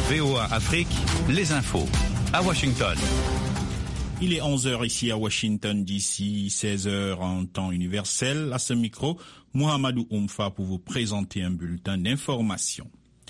VOA Afrique, les infos. À Washington. Il est 11h ici à Washington, d'ici 16h en temps universel. À ce micro, Mohamedou Oumfa pour vous présenter un bulletin d'information.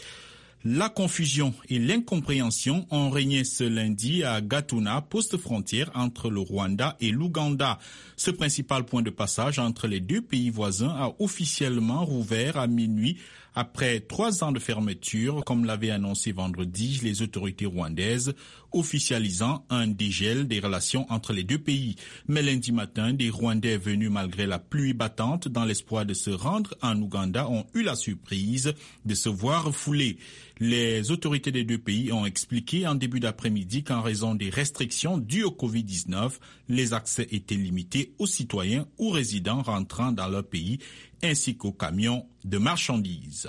La confusion et l'incompréhension ont régné ce lundi à Gatuna, poste frontière entre le Rwanda et l'Ouganda. Ce principal point de passage entre les deux pays voisins a officiellement rouvert à minuit après 3 ans de fermeture, comme l'avaient annoncé vendredi les autorités rwandaises, officialisant un dégel des relations entre les deux pays. Mais lundi matin, des Rwandais venus malgré la pluie battante dans l'espoir de se rendre en Ouganda ont eu la surprise de se voir refoulés. Les autorités des deux pays ont expliqué en début d'après-midi qu'en raison des restrictions dues au Covid-19, les accès étaient limités aux citoyens ou résidents rentrant dans leur pays ainsi qu'aux camions de marchandises.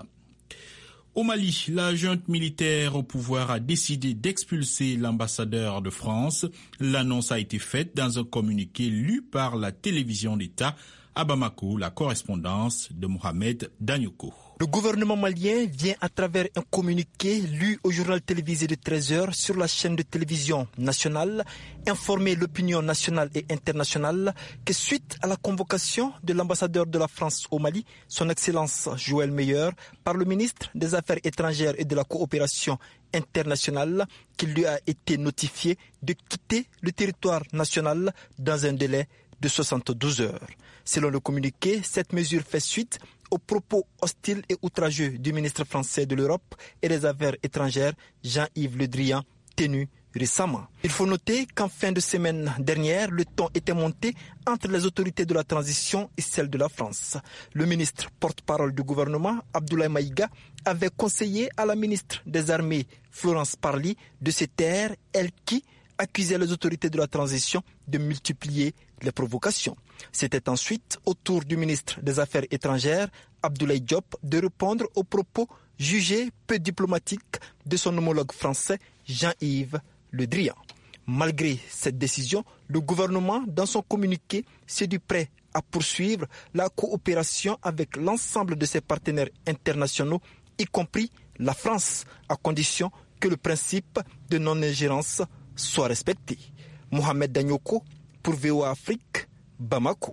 Au Mali, la junte militaire au pouvoir a décidé d'expulser l'ambassadeur de France. L'annonce a été faite dans un communiqué lu par la télévision d'État à Bamako, la correspondance de Mohamed Danyoko. Le gouvernement malien vient à travers un communiqué lu au journal télévisé de 13h sur la chaîne de télévision nationale informer l'opinion nationale et internationale que suite à la convocation de l'ambassadeur de la France au Mali, son Excellence Joël Meyer, par le ministre des Affaires étrangères et de la coopération internationale, qu'il lui a été notifié de quitter le territoire national dans un délai de 72 heures. Selon le communiqué, cette mesure fait suite aux propos hostiles et outrageux du ministre français de l'Europe et des Affaires étrangères, Jean-Yves Le Drian, tenu récemment. Il faut noter qu'en fin de semaine dernière, le ton était monté entre les autorités de la transition et celles de la France. Le ministre porte-parole du gouvernement, Abdoulaye Maïga, avait conseillé à la ministre des Armées, Florence Parly, de se taire, elle qui accusait les autorités de la transition de multiplier les provocations. C'était ensuite au tour du ministre des Affaires étrangères, Abdoulaye Diop, de répondre aux propos jugés peu diplomatiques de son homologue français, Jean-Yves Le Drian. Malgré cette décision, le gouvernement, dans son communiqué, s'est dit prêt à poursuivre la coopération avec l'ensemble de ses partenaires internationaux, y compris la France, à condition que le principe de non-ingérence soit respecté. Mohamed Danyoko pour VOA Afrique, Bamako.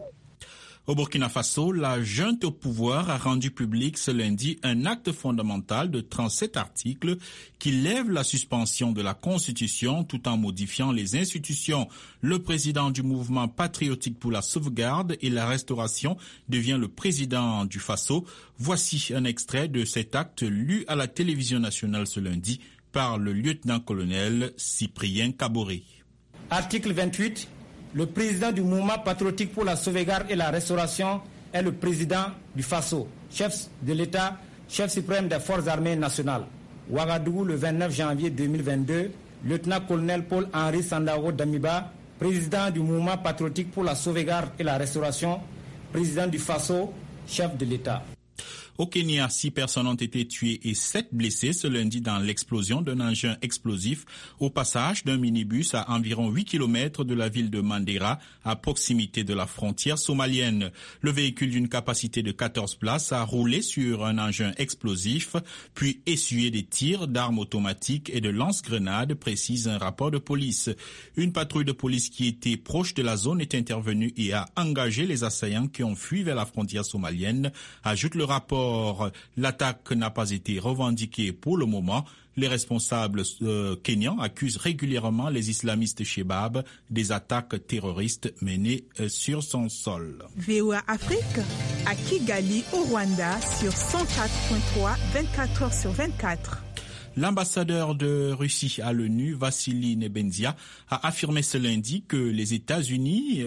Au Burkina Faso, la junte au pouvoir a rendu public ce lundi un acte fondamental de 37 articles qui lève la suspension de la Constitution tout en modifiant les institutions. Le président du mouvement patriotique pour la sauvegarde et la restauration devient le président du Faso. Voici un extrait de cet acte lu à la télévision nationale ce lundi par le lieutenant-colonel Cyprien Kaboré. Article 28. Le président du mouvement patriotique pour la sauvegarde et la restauration est le président du Faso, chef de l'État, chef suprême des forces armées nationales. Ouagadougou, le 29 janvier 2022, lieutenant-colonel Paul-Henri Sandaogo Damiba, président du mouvement patriotique pour la sauvegarde et la restauration, président du Faso, chef de l'État. Au Kenya, 6 personnes ont été tuées et 7 blessées ce lundi dans l'explosion d'un engin explosif au passage d'un minibus à environ 8 km de la ville de Mandera, à proximité de la frontière somalienne. Le véhicule d'une capacité de 14 places a roulé sur un engin explosif, puis essuyé des tirs d'armes automatiques et de lance-grenades, précise un rapport de police. Une patrouille de police qui était proche de la zone est intervenue et a engagé les assaillants qui ont fui vers la frontière somalienne, ajoute le rapport. L'attaque n'a pas été revendiquée pour le moment. Les responsables kenyans accusent régulièrement les islamistes Shebab des attaques terroristes menées sur son sol. VOA Afrique à Kigali au Rwanda sur 104.3, 24 heures sur 24. L'ambassadeur de Russie à l'ONU, Vassili Nebenzia, a affirmé ce lundi que les États-Unis,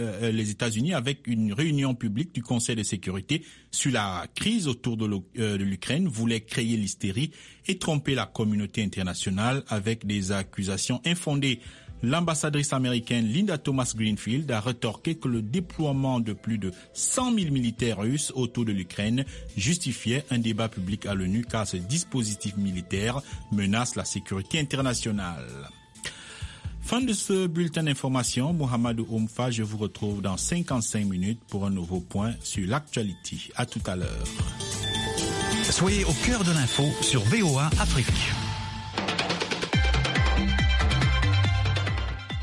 avec une réunion publique du Conseil de sécurité sur la crise autour de l'Ukraine, voulaient créer l'hystérie et tromper la communauté internationale avec des accusations infondées. L'ambassadrice américaine Linda Thomas-Greenfield a rétorqué que le déploiement de plus de 100 000 militaires russes autour de l'Ukraine justifiait un débat public à l'ONU car ce dispositif militaire menace la sécurité internationale. Fin de ce bulletin d'information. Mohamedou Oumfa, je vous retrouve dans 55 minutes pour un nouveau point sur l'actualité. À tout à l'heure. Soyez au cœur de l'info sur VOA Afrique.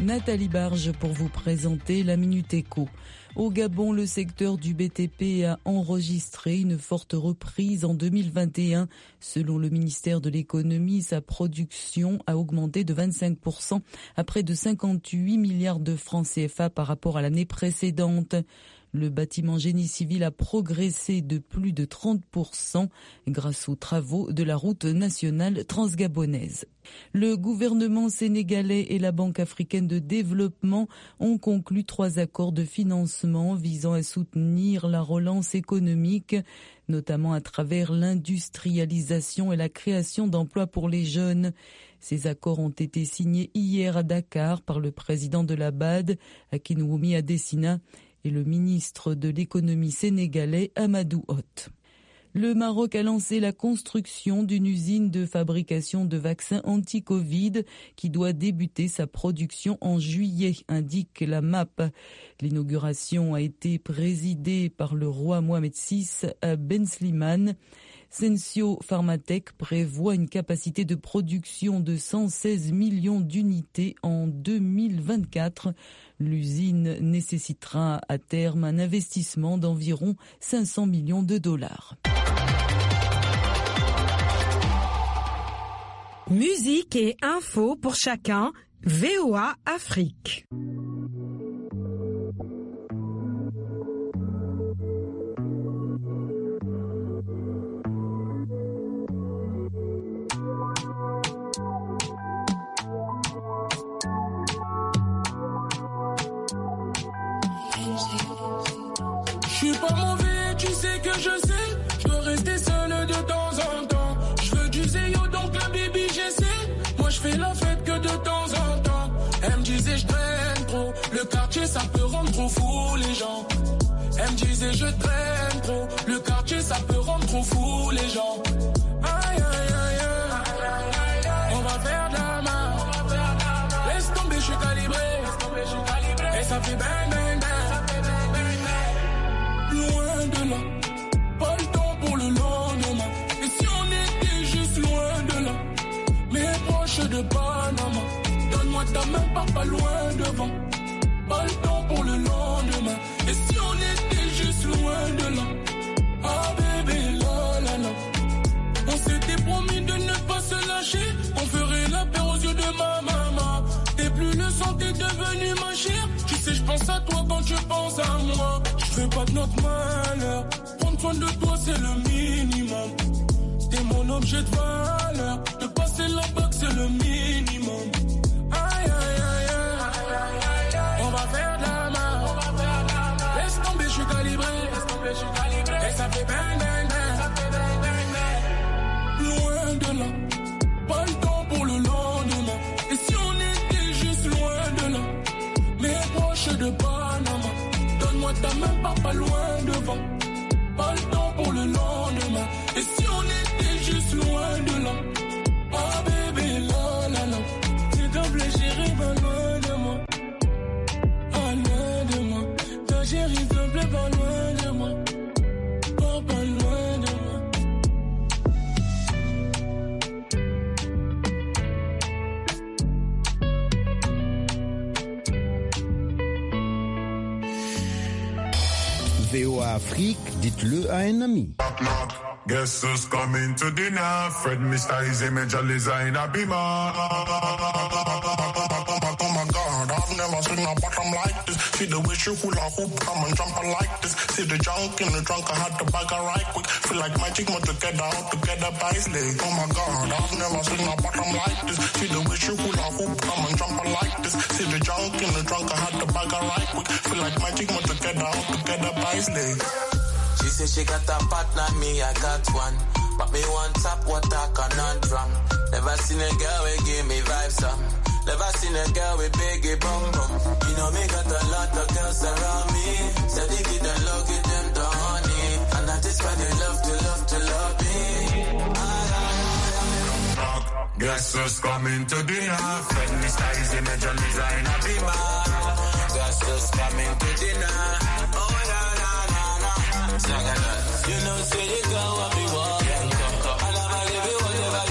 Nathalie Barge pour vous présenter la Minute Éco. Au Gabon, le secteur du BTP a enregistré une forte reprise en 2021. Selon le ministère de l'économie, sa production a augmenté de 25% à près de 58 milliards de francs CFA par rapport à l'année précédente. Le bâtiment génie civil a progressé de plus de 30% grâce aux travaux de la route nationale transgabonaise. Le gouvernement sénégalais et la Banque africaine de développement ont conclu 3 accords de financement visant à soutenir la relance économique, notamment à travers l'industrialisation et la création d'emplois pour les jeunes. Ces accords ont été signés hier à Dakar par le président de la BAD, Akinwumi Adesina, et le ministre de l'économie sénégalais Amadou Hott. Le Maroc a lancé la construction d'une usine de fabrication de vaccins anti-Covid qui doit débuter sa production en juillet, indique la MAP. L'inauguration a été présidée par le roi Mohamed VI à Ben Slimane. Sensio Pharmatech prévoit une capacité de production de 116 millions d'unités en 2024. L'usine nécessitera à terme un investissement d'environ 500 millions de dollars. Musique et infos pour chacun, VOA Afrique. Je suis pas mauvais, tu sais que je sais. Je dois rester seul de temps en temps. Je veux du zéyo, donc la baby j'essaie. Moi je fais la fête que de temps en temps. Elle me disait je traîne trop. Le quartier ça peut rendre trop fou les gens. Elle me disait je traîne trop. Le quartier ça peut rendre trop fou les gens. Aïe aïe aïe aïe. On va faire de la main. Laisse tomber, je suis calibré. Et ça fait bang bang bang. Loin de là, pas le temps pour le lendemain. Et si on était juste loin de là, mais proche de Panama, donne-moi ta main, pas loin devant. Pas le temps pour le lendemain. Et si on était juste loin de là, ah bébé la la la. On s'était promis de ne pas se lâcher. On ferait la paix aux yeux de ma maman. T'es plus le sang, t'es devenu ma chère. Tu sais, je pense à toi quand tu penses à moi. Je veux pas de notre malheur. Prendre soin de toi, c'est le minimum. T'es mon objet de valeur. De passer la bague, c'est le minimum. Aïe, aïe, aïe, aïe. On va faire de la main. Laisse tomber, je suis calibré. Et ça fait bang, bang, bang. Loin de là. Pas le temps pour le lendemain. Et si on était juste loin de là, mais proche de Panama, donne-moi ta main, pas loin devant. Pas le temps pour le lendemain. Et si on était juste loin de là, ah bébé la la la. S'il te plaît chérie, pas loin de moi. Pas loin de moi. Ta chérie, s'il te plaît, pas loin de moi. Pas loin de moi. VOA Afrique, dites-le à un ami. Guess who's coming to dinner? Fred Mr. Easy Major Liza in a beamer. Oh my God, I've never seen a bottom like this. See the way she hula hoop, come and jump like this. See the junk in the trunk, I had to bag her right quick. Feel like magic, more together, all together by slave. Oh my God, I've never seen a bottom like this. See the way she hula hoop, come and jump like this. See the junk in the trunk, I had to bag her right quick. Feel like magic, more together, all together by slave. She said she got a partner, me I got one. But me want top water conundrum. Never seen a girl who give me vibes some. Never seen a girl with biggie bum bum. You know me got a lot of girls around me. So they give them love, give them the honey. And that is why they love me. Guess who's coming to dinner? Fred Mr. Easy Major Liza in a beamer. Guess who's coming to dinner? Oh, na na na na. You know, say you go what we want.